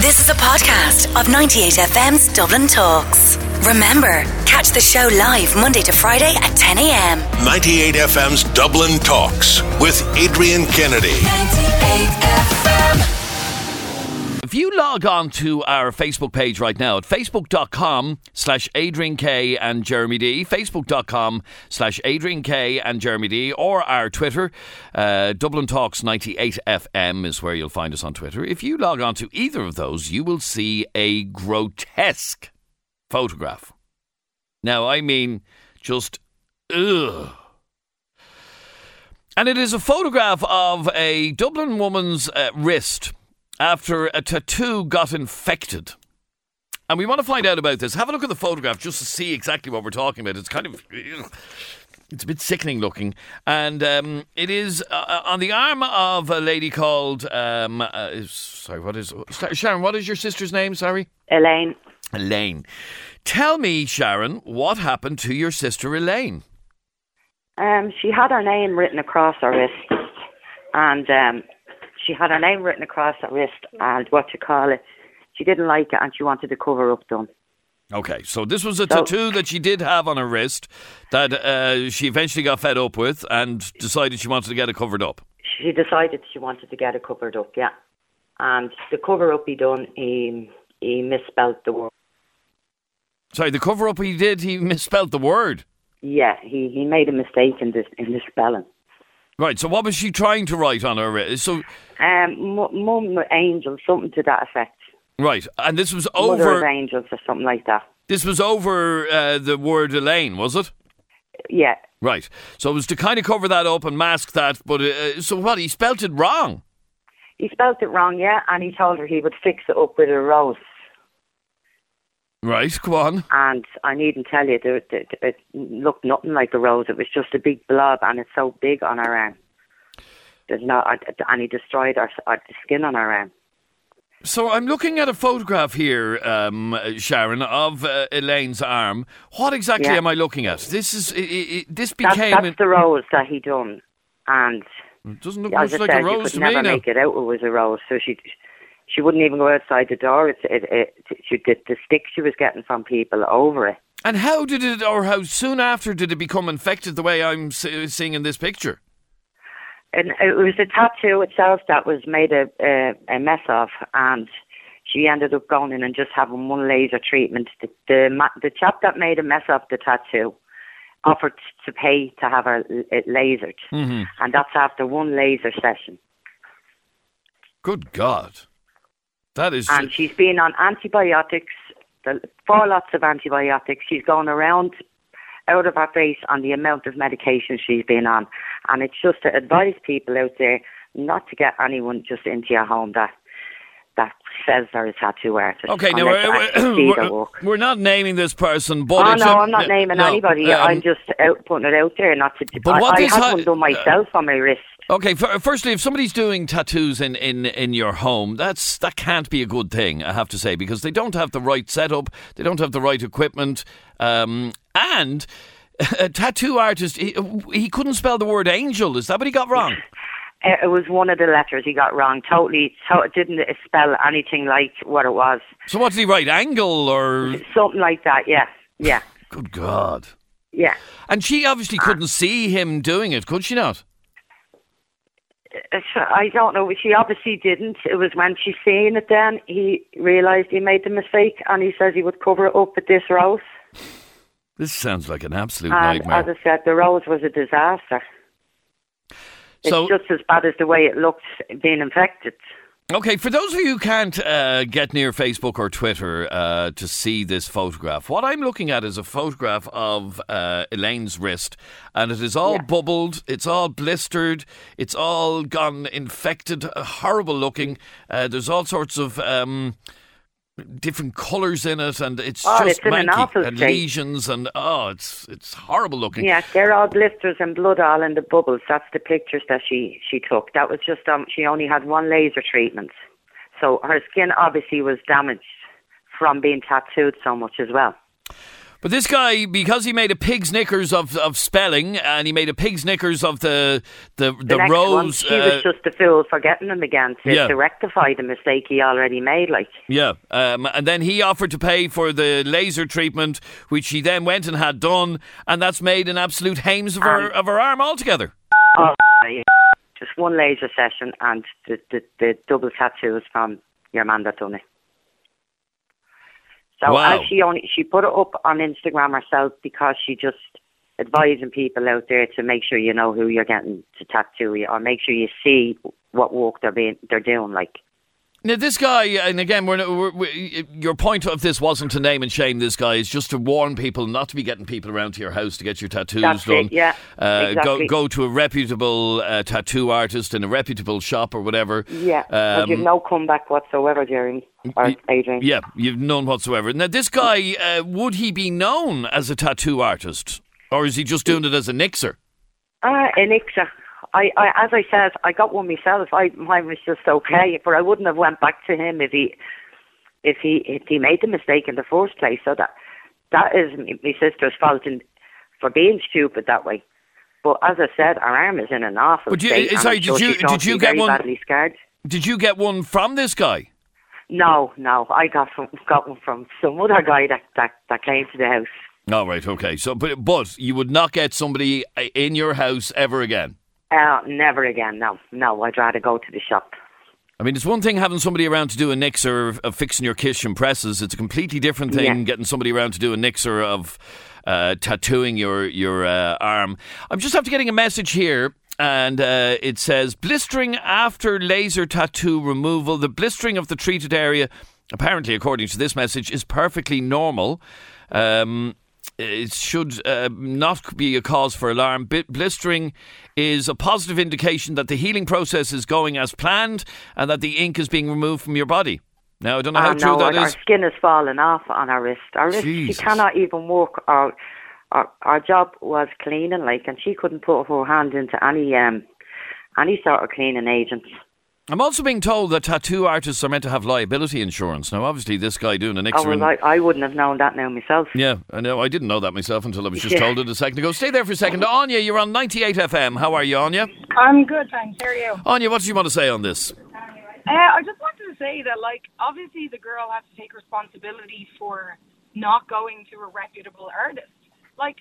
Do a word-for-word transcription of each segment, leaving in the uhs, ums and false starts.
This is a podcast of ninety-eight F M's Dublin Talks. Remember, catch the show live Monday to Friday at ten a.m. ninety-eight F M's Dublin Talks with Adrian Kennedy. ninety-eight F M. If you log on to our Facebook page right now at facebook.com slash Adrian K and Jeremy D, facebook.com slash Adrian K and Jeremy D, or our Twitter, uh, Dublin Talks ninety-eight F M is where you'll find us on Twitter. If you log on to either of those, you will see a grotesque photograph. Now, I mean, just, ugh. And it is a photograph of a Dublin woman's uh, wrist after a tattoo got infected. And we want to find out about this. Have a look at the photograph just to see exactly what we're talking about. It's kind of, it's a bit sickening looking. And um, it is uh, on the arm of a lady called, um, uh, sorry, what is, Sharon, what is your sister's name, sorry? Elaine. Elaine. Tell me, Sharon, what happened to your sister Elaine? Um, she had her name written across her wrist. And um, she had her name written across her wrist, and what you call it, she didn't like it, and she wanted the cover up done. Okay, so this was a so, tattoo that she did have on her wrist that uh, she eventually got fed up with and decided she wanted to get it covered up. She decided she wanted to get it covered up, yeah. And the cover up he done, he, he misspelled the word. Sorry, the cover up he did, he misspelled the word? Yeah, he, he made a mistake in the, in the spelling. Right, so what was she trying to write on her wrist? So, um, Mum Angel, something to that effect. Right, and this was over... Mother of Angels or something like that. This was over uh, the word Elaine, was it? Yeah. Right, so it was to kind of cover that up and mask that, but uh, so what, he spelt it wrong? He spelt it wrong, yeah, and he told her he would fix it up with a rose. Right, go on. And I needn't tell you, it, it, it looked nothing like a rose. It was just a big blob, and it's so big on her arm. There's not, and he destroyed our, our the skin on her arm. So I'm looking at a photograph here, um, Sharon, of uh, Elaine's arm. What exactly yeah. am I looking at? This is it, it, this became. That's, that's the rose that he done, and it doesn't look much like said, a rose you could to never me now. make it out it was a rose. So she. She wouldn't even go outside the door. It's it, it, she did the stick she was getting from people over it. And how did it, or how soon after did it become infected the way I'm seeing in this picture? And it was the tattoo itself that was made a, a, a mess of, and she ended up going in and just having one laser treatment. The, the, the chap that made a mess of the tattoo offered to pay to have her it lasered, mm-hmm. and that's after one laser session. Good God. That is, and she's been on antibiotics, the, four lots of antibiotics. She's gone around out of her face on the amount of medication she's been on. And it's just to advise people out there not to get anyone just into your home that that says they're a tattoo artist. Okay, now we're, we're, we're not naming this person, but oh it's no, a, I'm not naming no, anybody. Um, I'm just out putting it out there. Not to. But what I, I this had ha- one done myself uh, on my wrist. Okay, f- firstly, if somebody's doing tattoos in, in, in your home, that's that can't be a good thing, I have to say, because they don't have the right setup, they don't have the right equipment, um, and a tattoo artist, he, he couldn't spell the word angel. Is that what he got wrong? It was one of the letters he got wrong. Totally, to- didn't spell anything like what it was. So what did he write? Angle or something like that? Yeah, yeah. Good God. Yeah. And she obviously couldn't see him doing it, could she not? I don't know. She obviously didn't. It was when she seen it then, he realised he made the mistake, and he says he would cover it up with this rose. This sounds like an absolute and nightmare. As I said, the rose was a disaster. So, it's just as bad as the way it looked being infected. Okay, for those of you who can't uh, get near Facebook or Twitter uh, to see this photograph, what I'm looking at is a photograph of uh, Elaine's wrist, and it is all yeah. bubbled, it's all blistered, it's all gone infected, uh, horrible looking. Uh, there's all sorts of um, different colours in it, and it's oh, just it's in an awful and state. lesions, and oh, it's it's horrible looking. Yeah, they're all blisters and blood all in the bubbles. That's the pictures that she, she took. That was just, um, she only had one laser treatment. So her skin obviously was damaged from being tattooed so much as well. But this guy, because he made a pig's knickers of, of spelling, and he made a pig's knickers of the the, the, The next rose. one, she uh, was just a fool for getting them again to, Yeah. to rectify the mistake he already made. Like, Yeah, um, and then he offered to pay for the laser treatment, which she then went and had done, and that's made an absolute hames of her Um, of her arm altogether. oh, yeah. Just one laser session and the, the, the double tattoos from your man that done it. So Wow. as she only she put it up on Instagram herself because she just advising people out there to make sure you know who you're getting to tattoo you, or make sure you see what work they're being they're doing. Like, Now, this guy, and again, we're, we're, we your point of this wasn't to name and shame this guy, it's just to warn people not to be getting people around to your house to get your tattoos That's done. it, yeah, uh, exactly. Go go to a reputable uh, tattoo artist in a reputable shop or whatever. yeah, but you've Um, no comeback whatsoever, Jeremy or y- Adrian. Yeah, you've none whatsoever. Now, this guy, uh, would he be known as a tattoo artist? Or is he just doing it as a nixer? Ah, an Ixa. I, I, as I said, I got one myself. I, mine was just okay, but I wouldn't have went back to him if he, if he, if he made the mistake in the first place. So that, that is my my sister's fault in, for being stupid that way. But as I said, our arm is in an awful But you- state. uh, and sorry, I'm sure did you- she's going did to you be get very one- badly scared. Did you get one from this guy? No, no, I got from, got one from some other guy that, that, that came to the house. Oh, right, okay. So, but, but you would not get somebody in your house ever again? Uh, never again. No, no. I'd rather go to the shop. I mean, it's one thing having somebody around to do a nixer of, of fixing your kitchen presses. It's a completely different thing Yeah. getting somebody around to do a nixer of uh, tattooing your your uh, arm. I'm just after getting a message here, and uh, it says, blistering after laser tattoo removal. The blistering of the treated area, apparently, according to this message, is perfectly normal. Um, it should uh, not be a cause for alarm. B- blistering is a positive indication that the healing process is going as planned and that the ink is being removed from your body. Now, I don't know how Oh, true no, that our, is. our skin is falling off on our wrist. Our wrist, Jesus. she cannot even work. Our, our our job was cleaning, like, and she couldn't put her hand into any um any sort of cleaning agents. I'm also being told that tattoo artists are meant to have liability insurance. Now, obviously, this guy doing an Oh, nixer... well, in- I, I wouldn't have known that now myself. Yeah, I know. I didn't know that myself until I was just Yeah. told it a second ago. Stay there for a second. Anya, you're on ninety-eight F M. How are you, Anya? I'm good, thanks. How are you? Anya, what do you want to say on this? Uh, I just wanted to say that, like, obviously the girl has to take responsibility for not going to a reputable artist. Like,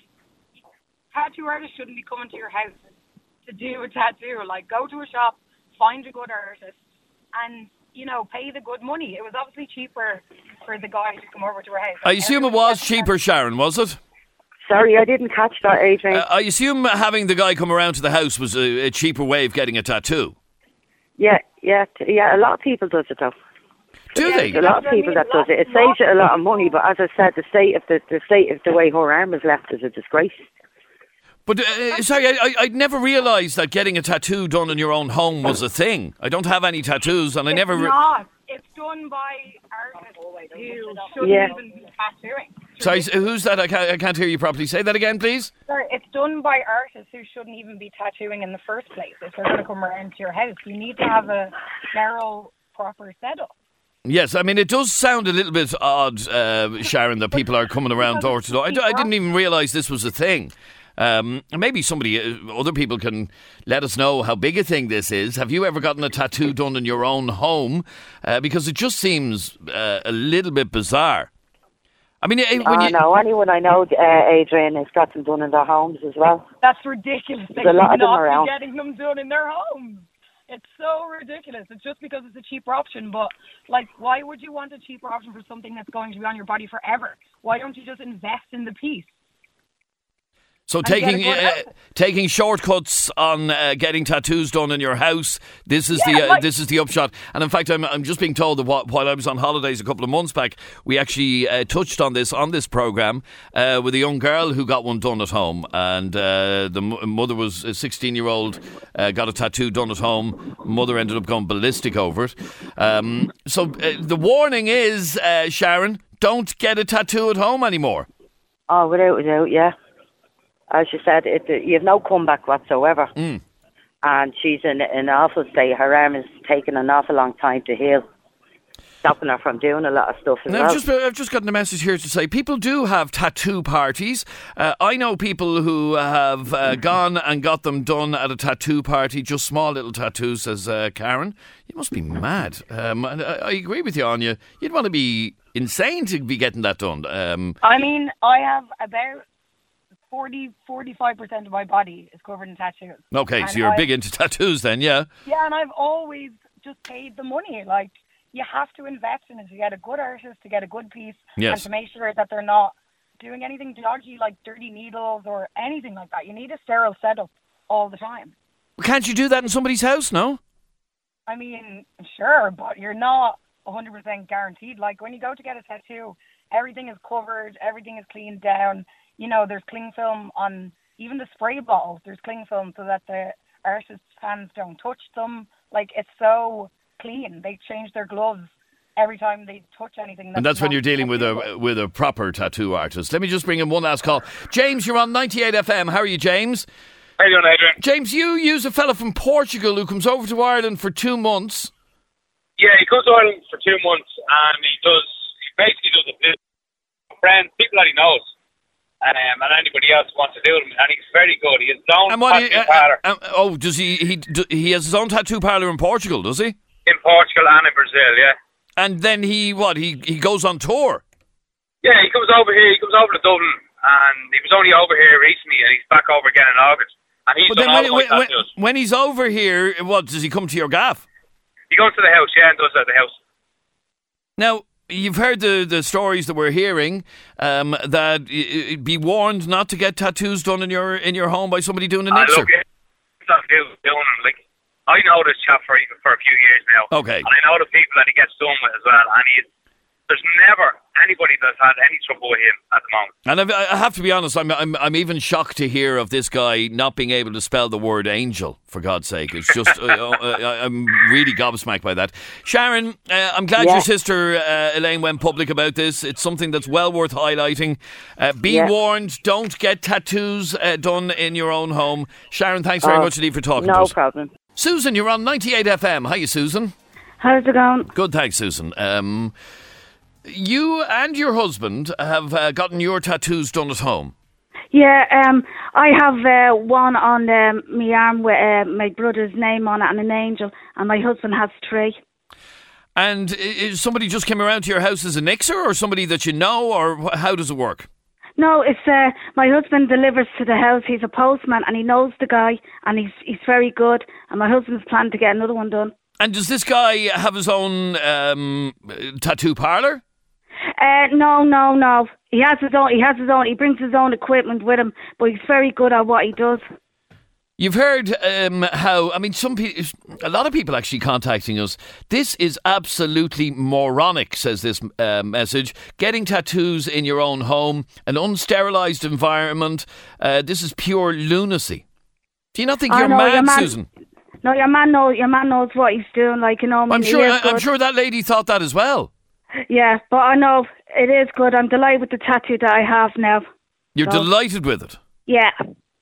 tattoo artists shouldn't be coming to your house to do a tattoo. Like, go to a shop, find a good artist, and, you know, pay the good money. It was obviously cheaper for the guy to come over to her house. I assume it was cheaper, Sharon, was it? Sorry, I didn't catch that, Adrian. Uh, I assume having the guy come around to the house was a, a cheaper way of getting a tattoo. yeah, yeah, t- yeah. A lot of people does it though. Do they? There's a lot of people that does it. It saves you a lot of money, but as I said, the state of the, the state of the way her arm is left is a disgrace. But, uh, sorry, I, I, I'd never realised that getting a tattoo done in your own home was a thing. I don't have any tattoos, and I It's never... Re- not. It's done by artists who shouldn't Yeah. even be tattooing. Sorry, who's that? I can't, I can't hear you properly. Say that again, please. Sorry, it's done by artists who shouldn't even be tattooing in the first place. If they're going to come around to your house, you need to have a narrow, proper setup. Yes, I mean, it does sound a little bit odd, uh, Sharon, that people are coming around door to door. I, d- I didn't even realise this was a thing. Um, maybe somebody, uh, other people can let us know how big a thing this is. Have you ever gotten a tattoo done in your own home? Uh, because it just seems uh, a little bit bizarre. I mean, eh, when I you... know anyone I know, uh, Adrian, has got them done in their homes as well. That's ridiculous. They There's a lot should of them not around. be getting them done in their homes. It's so ridiculous. It's just because it's a cheaper option. But, like, why would you want a cheaper option for something that's going to be on your body forever? Why don't you just invest in the piece? So get a taking good uh, outfit. taking shortcuts on uh, getting tattoos done in your house. This is Yeah, the uh, like- this is the upshot. And in fact, I'm I'm just being told that while, while I was on holidays a couple of months back, we actually uh, touched on this on this program uh, with a young girl who got one done at home, and uh, the m- mother was a sixteen year old uh, got a tattoo done at home. Mother ended up going ballistic over it. Um, so uh, the warning is, uh, Sharon, don't get a tattoo at home anymore. Oh, without a doubt, yeah. As you said, it, you have no comeback whatsoever. Mm. And she's in, in an awful state. Her arm is taking an awful long time to heal. stopping her from doing a lot of stuff as Now, well. I've just, I've just gotten a message here to say people do have tattoo parties. Uh, I know people who have uh, gone and got them done at a tattoo party, just small little tattoos, says uh, Karen. You must be mad. Um, I, I agree with you, Anya. You'd want to be insane to be getting that done. Um, I mean, I have about forty, forty-five percent of my body is covered in tattoos. okay, And so you're I- big into tattoos then, yeah? Yeah, and I've always just paid the money. Like, you have to invest in it to get a good artist, to get a good piece, Yes. and to make sure that they're not doing anything dodgy like dirty needles or anything like that. You need a sterile setup all the time. Can't you do that in somebody's house, no? I mean, sure, but you're not one hundred percent guaranteed. Like, when you go to get a tattoo, everything is covered, everything is cleaned down. You know, there's cling film on even the spray bottles. There's cling film so that the artist's hands don't touch them. Like, it's so clean. They change their gloves every time they touch anything. And that's when not you're dealing with tattoo. a with a proper tattoo artist. Let me just bring in one last call. James, you're on ninety-eight F M. How are you, James? How you doing, Adrian? James, you use a fella from Portugal who comes over to Ireland for two months. Yeah, he comes to Ireland for two months and he does, he basically does a bit friends, people that he knows, um, and anybody else who wants to do them, and he's very good. He has his own And what? tattoo He, uh, parlour uh, uh, oh, does he? He do, he has his own tattoo parlour in Portugal, does he? in Portugal and in Brazil, yeah. And then he what? He he goes on tour. Yeah, he comes over here, he comes over to Dublin, and he was only over here recently, and he's back over again in August. And he's But done then all when, of my when, tattoos. when he's over here, what does he come to your gaff? He goes to the house, yeah, and does it at the house. Now, you've heard the, the stories that we're hearing um, that y- y- be warned not to get tattoos done in your in your home by somebody doing a I nixer. look, it's not do, doing them. Like, I know this chap for, for a few years now. Okay. And I know the people that he gets done with as well, and he's, there's never anybody that's had any trouble with him at the moment. And I've, I have to be honest, I'm, I'm I'm even shocked to hear of this guy not being able to spell the word angel, for God's sake. It's just, uh, uh, I'm really gobsmacked by that. Sharon, uh, I'm glad Yeah. your sister uh, Elaine went public about this. It's something that's well worth highlighting. Uh, be Yeah. warned, don't get tattoos uh, done in your own home. Sharon, thanks very Oh, much indeed for talking no to us. problem. Susan, you're on ninety-eight F M. Hiya, Susan. How's it going? Good, thanks, Susan. Um, you and your husband have uh, gotten your tattoos done at home. Yeah, um, I have uh, one on um, my arm with uh, my brother's name on it and an angel, and my husband has three. And i- is somebody just came around to your house as a nixer, or somebody that you know, or wh- how does it work? No, it's uh, my husband delivers to the house. He's a postman, and he knows the guy, and he's he's very good. And my husband's planning to get another one done. And does this guy have his own um, tattoo parlour? Uh, no, no, no. He has his own. He has his own. He brings his own equipment with him, but he's very good at what he does. You've heard um, how, I mean, some people, a lot of people actually contacting us. This is absolutely moronic, says this uh, message. Getting tattoos in your own home, an unsterilised environment. Uh, this is pure lunacy. Do you not think I you're know, mad, your man- Susan? No, your man knows. Your man knows what he's doing. Like, you know, I mean, I'm he sure. is I, I'm good. sure that lady thought that as well. Yeah, but I know it is good. I'm delighted with the tattoo that I have now. You're So- delighted with it. Yeah.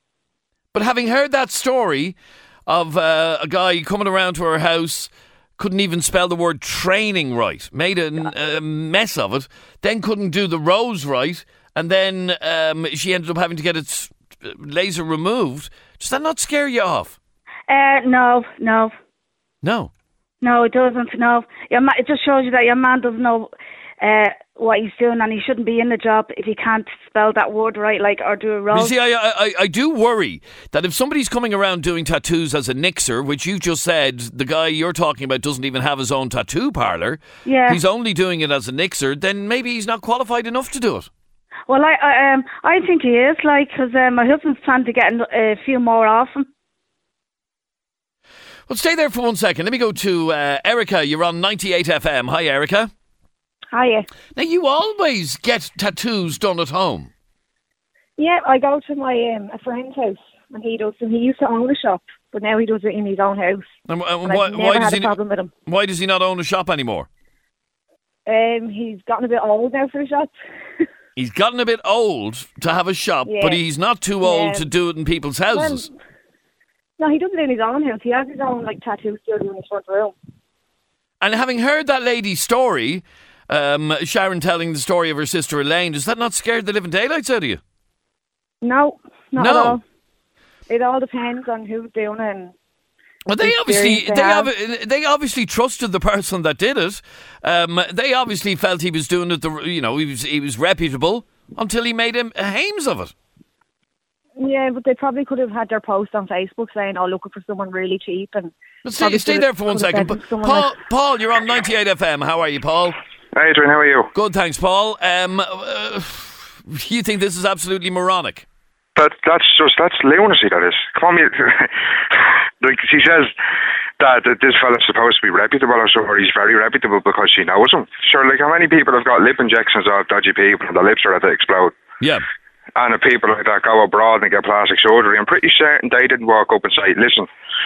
But having heard that story of uh, a guy coming around to her house, couldn't even spell the word training right, made a, a mess of it, then couldn't do the rows right, and then um, she ended up having to get its laser removed. Does that not scare you off? Uh, no, no. No. No, it doesn't. No, your ma- it just shows you that your man doesn't know uh, what he's doing, and he shouldn't be in the job if he can't spell that word right, like or do a roll. You see, I, I I do worry that if somebody's coming around doing tattoos as a nixer, which you just said the guy you're talking about doesn't even have his own tattoo parlour, Yeah. he's only doing it as a nixer, then maybe he's not qualified enough to do it. Well, I, I um I think he is, like, because um, my husband's planning to get a few more off him. Well, stay there for one second. Let me go to uh, Erica. You're on ninety-eight F M. Hi, Erica. Hiya. Now, you always get tattoos done at home. Yeah, I go to my um, a friend's house and he does them. He used to own a shop, but now he does it in his own house. And, uh, And why, I've never why, does had he, a problem with him. why does he not own a shop anymore? Um, he's gotten a bit old now for a shop. He's gotten a bit old to have a shop, Yeah. but he's not too old Yeah. to do it in people's houses. Well, no, he does it in his own house. He has his own like tattoo studio in his front room. And having heard that lady's story, um, Sharon telling the story of her sister Elaine, does that not scare the living daylights out of you? No, not No. at all. It all depends on who's doing it. And Well, they the obviously experience they, they have. obvi- they obviously trusted the person that did it. Um, they obviously felt he was doing it. The you know he was he was reputable until he made him a hames of it. Yeah, but they probably could have had their post on Facebook saying, "Oh, looking for someone really cheap." And But stay, probably stay could there have- for one could have second. said to someone Paul, like- Paul, you're on ninety-eight F M. How are you, Paul? Hey, Adrian, how are you? Good, thanks, Paul. Um, uh, you think this is absolutely moronic? That that's just that's lunacy. That is. Come on, you- like she says that, that this fella's supposed to be reputable, or so, or he's very reputable because she knows him. Sure, like how many people have got lip injections of dodgy people and the lips are at to explode? Yeah. And if people like that go abroad and get plastic surgery, I'm pretty certain they didn't walk up and say, "Listen,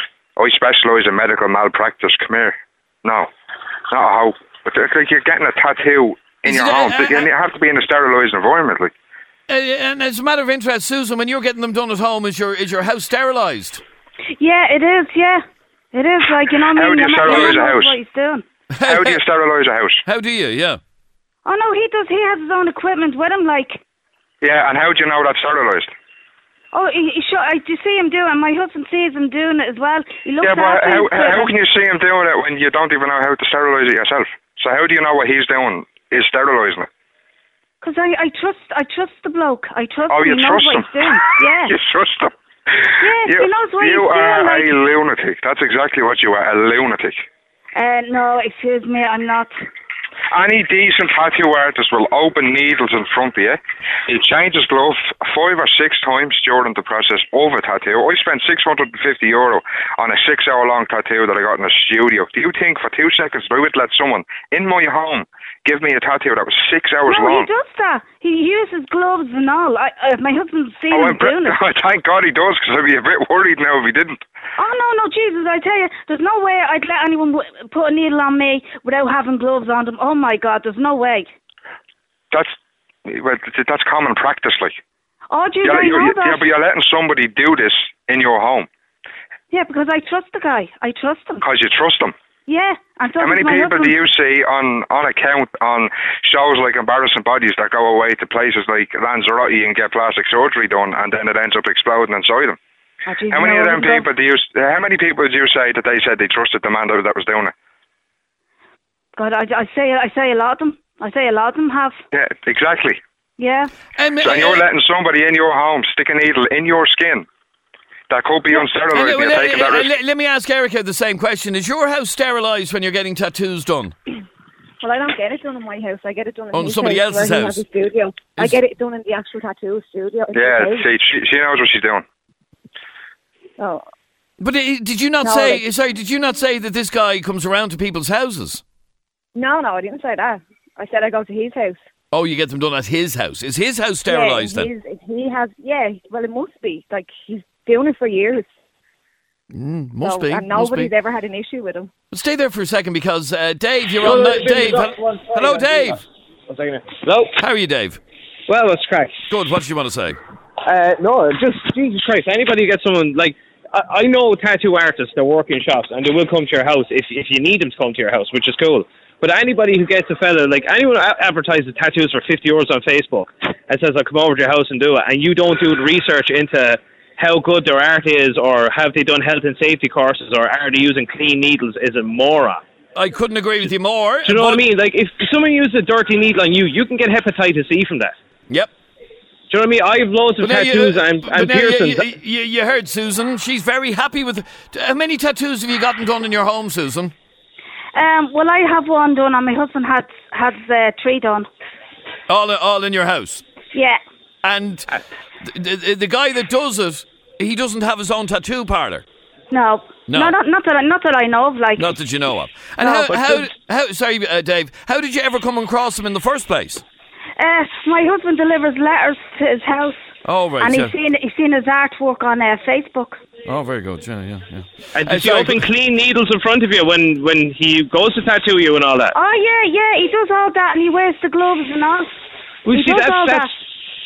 I specialise in medical malpractice. Come here." No, not a hope. But like you're getting a tattoo in Is your it, home. uh, uh, you have to be in a sterilised environment, like. Uh, and as a matter of interest, Susan, when you're getting them done at home, is your is your house sterilised? Yeah, it is, yeah. It is, like, you know what I How mean? do you Your man- sterilise your a man knows house? what he's doing. How do you sterilise a house? How do you? Yeah. Oh, no, he does. He has his own equipment with him, like... Yeah, and how do you know that's sterilised? Oh, he, he sure, I do see him do it, and my husband sees him doing it as well. He looks Yeah, but after how, his how equipment. can you see him doing it when you don't even know how to sterilise it yourself? So how do you know what he's doing is sterilising it? Because I, I trust I trust the bloke. I trust Oh, him. you He knows trust what him? he's doing. Yeah. You trust him? Yes, you, he knows what you he's are doing. Like, a lunatic. That's exactly what you are, a lunatic. uh, no, excuse me, I'm not. Any decent tattoo artist will open needles in front of you. He'll change his glove five or six times during the process of a tattoo. I spent six hundred fifty euro on a six hour long tattoo that I got in a studio. Do you think for two seconds I would let someone in my home give me a tattoo that was six hours No, long? he does that. He uses gloves and all. I, uh, my husband's seen Oh, him I'm pre- doing it. thank God he does, because I'd be a bit worried now if he didn't. Oh, no, no, Jesus, I tell you, there's no way I'd let anyone w- put a needle on me without having gloves on them. Oh, my God, there's no way. That's well, that's common practice, like. Oh, Jesus, You're, I you're, know you're, that. yeah, but you're letting somebody do this in your home Yeah, because I trust the guy. I trust him. because you trust them. Yeah, and so How does many my people husband. do you see on, on account on shows like Embarrassing Bodies that go away to places like Lanzarote and get plastic surgery done, and then it ends up exploding inside them? Oh, Jesus, How many no, of them I wouldn't people do you? How many people do you say that they said they trusted the man that, that was doing it? God, I, I say I say a lot of them. I say a lot of them have. Yeah, exactly. Yeah. Um, So uh, you're letting somebody in your home stick a needle in your skin that could be uh, unsterilised, and uh, you're taking that uh, risk. let, let me ask Erica the same question. Is your house sterilised when you're getting tattoos done? Well, I don't get it done in my house. I get it done in Oh, in his somebody house, else's where he house. has a studio. I Is- get it done in the actual tattoo studio. It's Yeah, okay. see, she, she knows what she's doing. Oh, But uh, did you not No, say? like- sorry, did you not say that this guy comes around to people's houses? no, no, I didn't say that. I said I go to his house. Oh, you get them done at his house. Is his house sterilised yeah, then? his, he has, yeah, well, it must be. Like, he's doing it for years. Mm, must so, be. And must nobody's be. ever had an issue with him. But stay there for a second because uh, Dave, you're No, on. no, Uh, no, Dave, no, hel- one second, hello, I'll do Dave. that. One second. Hello. How are you, Dave? Well, let's crack. Good. What did you want to say? Uh, no, just Jesus Christ. Anybody get someone like I, I know tattoo artists that work in shops and they will come to your house if if you need them to come to your house, which is cool. But anybody who gets a fella, like anyone who a- advertises tattoos for fifty euros on Facebook and says, I'll come over to your house and do it, and you don't do the research into how good their art is or have they done health and safety courses or are they using clean needles is a moron. I couldn't agree with you more. Do you know what I mean? Like, if someone uses a dirty needle on you, you can get hepatitis E from that. Yep. Do you know what I mean? I have loads of But now you- tattoos and, but and now you- piercings. You, you, you heard Susan. She's very happy with. How many tattoos have you gotten done in your home, Susan? Um, well, I have one done, and my husband had has uh, three done. All, all in your house. Yeah. And the, the, the guy that does it, he doesn't have his own tattoo parlour. No. No. No, not, not that I, not that I know of. Like. Not that you know of. And No, how, but how, the- how? Sorry, uh, Dave. How did you ever come across him in the first place? Uh, my husband delivers letters to his house. Oh, right. And yeah. he's seen he's seen his artwork on uh, Facebook. Oh, very good. Yeah, yeah, yeah. And Uh, does he sorry, open clean needles in front of you when, when he goes to tattoo you and all that? Oh yeah, yeah, he does all that, and he wears the gloves and all. Well, he see, does that's, all that's, that.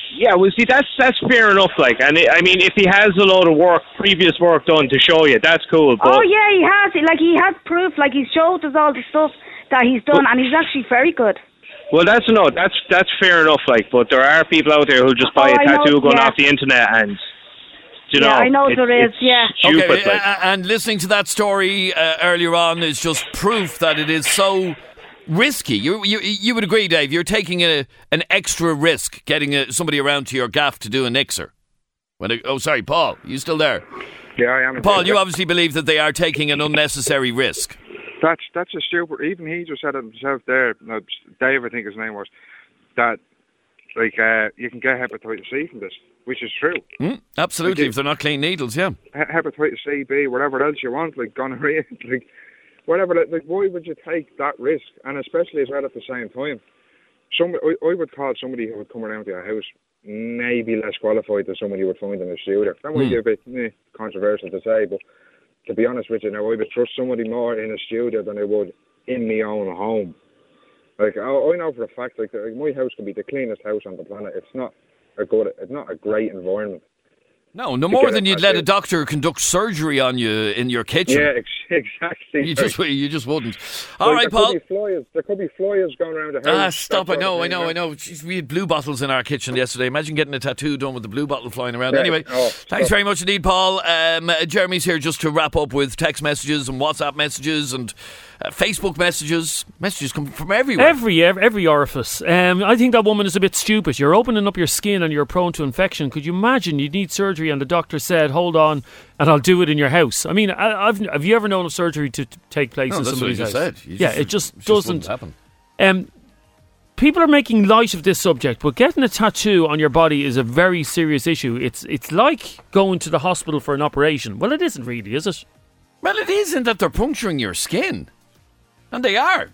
Yeah, well, see, that's that's fair enough. Like, and it, I mean, if he has a load of work, previous work done to show you, that's cool. But oh yeah, he has. Like he has proof. Like he showed us all the stuff that he's done, and he's actually very good. Well, that's no, that's that's fair enough. Like, but there are people out there who just buy oh, a tattoo know, going yeah. off the internet, and you know, yeah, I know it, there is. it's Yeah. stupid, okay, like. uh, and listening to that story uh, earlier on is just proof that it is so risky. You you you would agree, Dave? You're taking a an extra risk getting a, somebody around to your gaff to do a nixer. When it, oh, sorry, Paul, you still there? Yeah, I am. Paul, you obviously believe that they are taking an unnecessary risk. That's that's a stupid. Even he just said it himself there. No, Dave, I think his name was. That like uh, you can get hepatitis C from this, which is true. Mm, absolutely, like, if they're not clean needles, yeah. Hepatitis C, B, whatever else you want, like gonorrhea, like whatever. Like, why would you take that risk? And especially as well at the same time, some I, I would call somebody who would come around to your house maybe less qualified than somebody you would find in a studio. That might mm. be a bit eh, controversial to say, but to be honest with you, now I would trust somebody more in a studio than I would in my own home. Like I, I know for a fact, like my house can be the cleanest house on the planet. It's not a good, it's not a great environment. No, no more than you'd let a doctor conduct surgery on you in your kitchen. Yeah, ex- exactly. You just, you just wouldn't. All like, right, there Paul. Could be flies. There could be flies going around the house. Ah, stop! I know, I know, I know. Jeez, we had blue bottles in our kitchen yesterday. Imagine getting a tattoo done with the blue bottle flying around. Yeah. Anyway, oh, thanks stop. very much indeed, Paul. Um, Jeremy's here just to wrap up with text messages and WhatsApp messages and uh, Facebook messages. Messages come from everywhere. Every every, every orifice. Um, I think that woman is a bit stupid. You're opening up your skin and you're prone to infection. Could you imagine you need surgery and the doctor said, hold on, and I'll do it in your house? I mean, I, I've, have you ever known of surgery to t- take place no, in that's somebody's what you house? Just said. You yeah, just, it just it doesn't just happen. Um, people are making light of this subject, but getting a tattoo on your body is a very serious issue. It's it's like going to the hospital for an operation. Well, it isn't really, is it? Well, it isn't that they're puncturing your skin. And they are.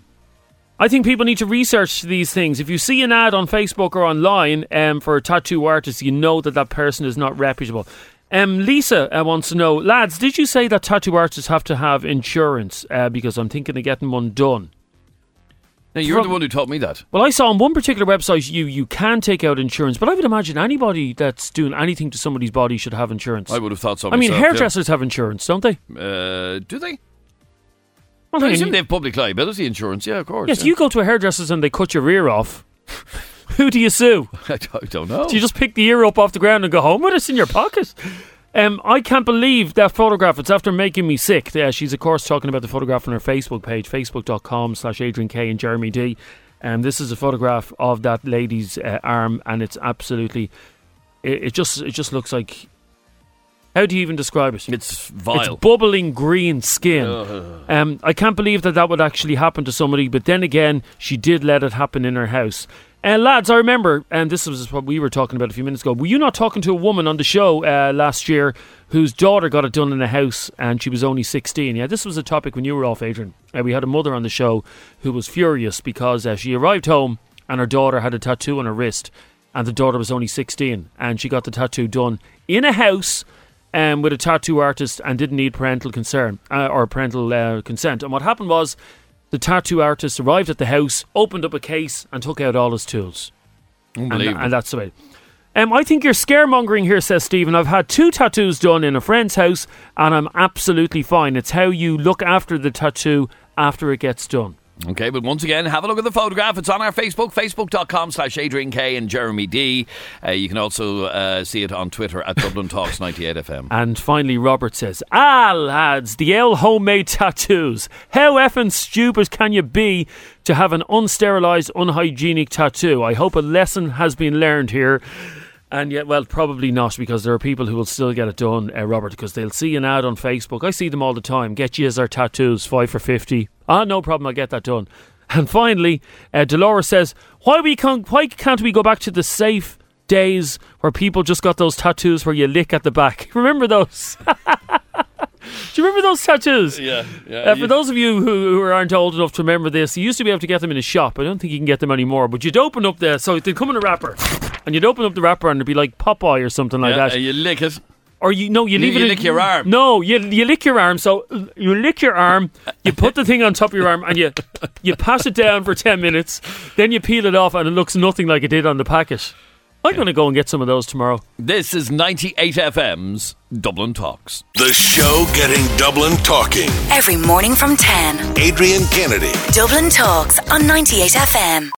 I think people need to research these things. If you see an ad on Facebook or online um, for a tattoo artist, you know that that person is not reputable. Um, Lisa uh, wants to know, lads, did you say that tattoo artists have to have insurance? Uh, because I'm thinking of getting one done. Now, you're From, the one who taught me that. Well, I saw on one particular website you, you can take out insurance, but I would imagine anybody that's doing anything to somebody's body should have insurance. I would have thought so I myself, mean, hairdressers yeah. have insurance, don't they? Uh, do they? Well, I I mean, assume they have public liability insurance, yeah, of course. Yes, yeah. you go to a hairdresser's and they cut your ear off. Who do you sue? I don't know. Do you just pick the ear up off the ground and go home with it in your pocket? Um, I can't believe that photograph. It's after making me sick. Yeah, she's, of course, talking about the photograph on her Facebook page, facebook.com slash Adrian K and Jeremy D. And um, this is a photograph of that lady's uh, arm, and it's absolutely... It, it just it just looks like... How do you even describe it? It's vile. It's bubbling green skin. Uh. Um, I can't believe that that would actually happen to somebody, but then again, she did let it happen in her house. Uh, lads, I remember, and this was what we were talking about a few minutes ago, were you not talking to a woman on the show uh, last year whose daughter got it done in a house and she was only sixteen? Yeah, this was a topic when you were off, Adrian. Uh, we had a mother on the show who was furious because uh, she arrived home and her daughter had a tattoo on her wrist, and the daughter was only sixteen, and she got the tattoo done in a house um, with a tattoo artist and didn't need parental concern uh, or parental uh, consent. And what happened was, the tattoo artist arrived at the house, opened up a case and took out all his tools. Unbelievable. And, and that's the way. Um, I think you're scaremongering here, says Stephen. I've had two tattoos done in a friend's house and I'm absolutely fine. It's how you look after the tattoo after it gets done. Okay, but once again, have a look at the photograph. It's on our Facebook, facebook.com slash Adrian K and Jeremy D. Uh, you can also uh, see it on Twitter at Dublin Talks ninety-eight F M. And finally, Robert says, ah, lads, the L homemade tattoos. How effing stupid can you be to have an unsterilised, unhygienic tattoo? I hope a lesson has been learned here. And yet, well, probably not, because there are people who will still get it done, uh, Robert, because they'll see an ad on Facebook. I see them all the time. Get you as our tattoos, five for fifty. Ah, no problem, I'll get that done. And finally, uh, Dolores says, why we can't, why can't we go back to the safe days where people just got those tattoos where you lick at the back? Remember those? Do you remember those tattoos? Yeah. yeah uh, for those of you who, who aren't old enough to remember this, you used to be able to get them in a shop. I don't think you can get them anymore. But you'd open up the... So they'd come in a wrapper. And you'd open up the wrapper and it'd be like Popeye or something like yeah, that. You lick it. Or you no, you leave you it. You lick your arm. No, you you lick your arm. So you lick your arm, you put the thing on top of your arm, and you you pass it down for ten minutes. Then you peel it off, and it looks nothing like it did on the packet. I'm going to go and get some of those tomorrow. This is ninety-eight F M's Dublin Talks. The show getting Dublin talking. Every morning from ten. Adrian Kennedy. Dublin Talks on ninety-eight F M.